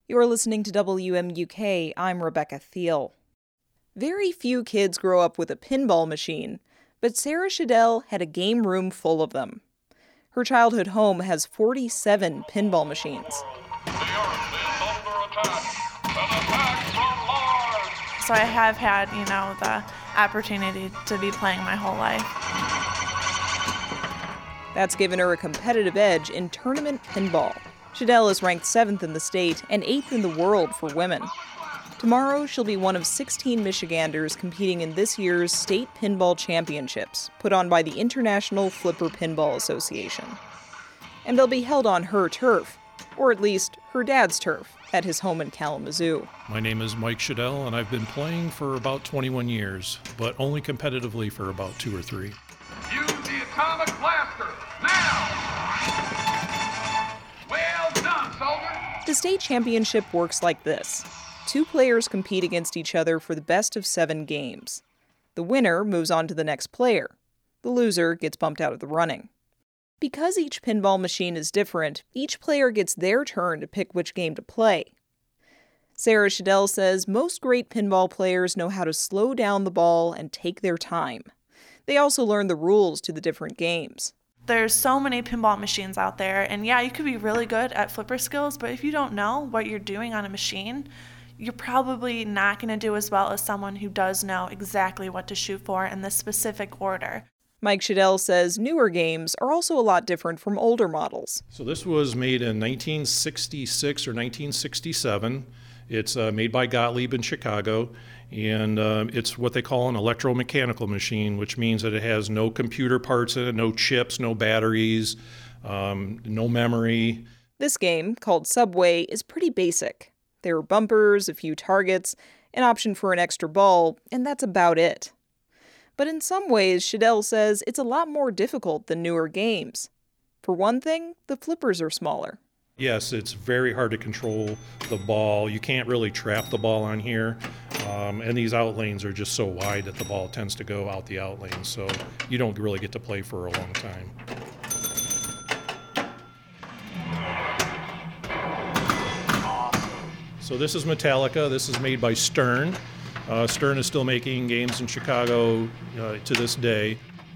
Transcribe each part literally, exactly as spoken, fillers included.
You're listening to W M U K. I'm Rebecca Thiel. Very few kids grow up with a pinball machine, but Sarah Shadell had a game room full of them. Her childhood home has forty-seven pinball machines. So I have had, you know, the opportunity to be playing my whole life. That's given her a competitive edge in tournament pinball. Shadell is ranked seventh in the state and eighth in the world for women. Tomorrow, she'll be one of sixteen Michiganders competing in this year's State Pinball Championships, put on by the International Flipper Pinball Association. And they'll be held on her turf, or at least her dad's turf, at his home in Kalamazoo. My name is Mike Shadell, and I've been playing for about twenty-one years, but only competitively for about two or three. Use the atomic blaster, now! Well done, soldier! The state championship works like this. Two players compete against each other for the best of seven games. The winner moves on to the next player. The loser gets bumped out of the running. Because each pinball machine is different, each player gets their turn to pick which game to play. Sarah Shadell says most great pinball players know how to slow down the ball and take their time. They also learn the rules to the different games. There's so many pinball machines out there, and yeah, you could be really good at flipper skills, but if you don't know what you're doing on a machine, you're probably not going to do as well as someone who does know exactly what to shoot for in the specific order. Mike Shadell says newer games are also a lot different from older models. So this was made in nineteen sixty-six or nineteen sixty-seven. It's uh, made by Gottlieb in Chicago, and uh, it's what they call an electromechanical machine, which means that it has no computer parts in it, no chips, no batteries, um, no memory. This game, called Subway, is pretty basic. There are bumpers, a few targets, an option for an extra ball, and that's about it. But in some ways, Shadell says it's a lot more difficult than newer games. For one thing, the flippers are smaller. Yes, it's very hard to control the ball. You can't really trap the ball on here. Um, and these out lanes are just so wide that the ball tends to go out the out lane, so you don't really get to play for a long time. So this is Metallica. This is made by Stern. Uh, Stern is still making games in Chicago uh, to this day.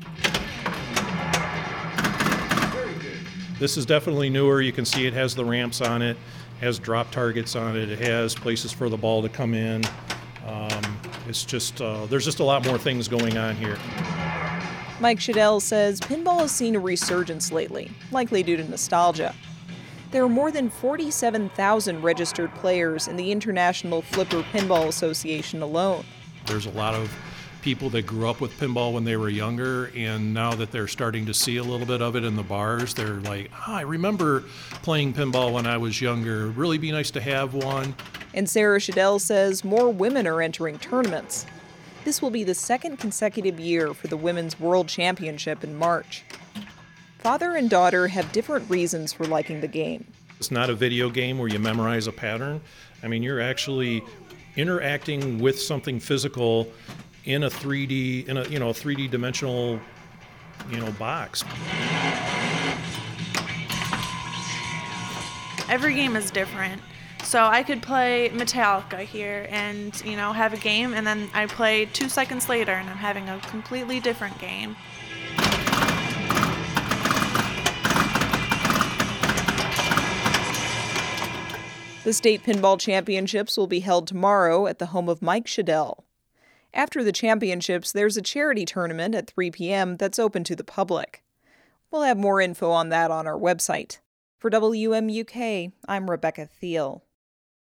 This is definitely newer. You can see it has the ramps on it, has drop targets on it, it has places for the ball to come in. Um, it's just, uh, there's just a lot more things going on here. Mike Shadell says pinball has seen a resurgence lately, likely due to nostalgia. There are more than forty-seven thousand registered players in the International Flipper Pinball Association alone. There's a lot of people that grew up with pinball when they were younger, and now that they're starting to see a little bit of it in the bars, they're like, oh, I remember playing pinball when I was younger. It'd really be nice to have one. And Sarah Shadell says more women are entering tournaments. This will be the second consecutive year for the Women's World Championship in March. Father and daughter have different reasons for liking the game. It's not a video game where you memorize a pattern. I mean, you're actually interacting with something physical in a three D, in a you know a three D dimensional, you know, box. Every game is different. So I could play Metallica here and, you know, have a game, and then I play two seconds later and I'm having a completely different game. The State Pinball Championships will be held tomorrow at the home of Mike Shadell. After the championships, there's a charity tournament at three p.m. that's open to the public. We'll have more info on that on our website. For W M U K, I'm Rebecca Thiel.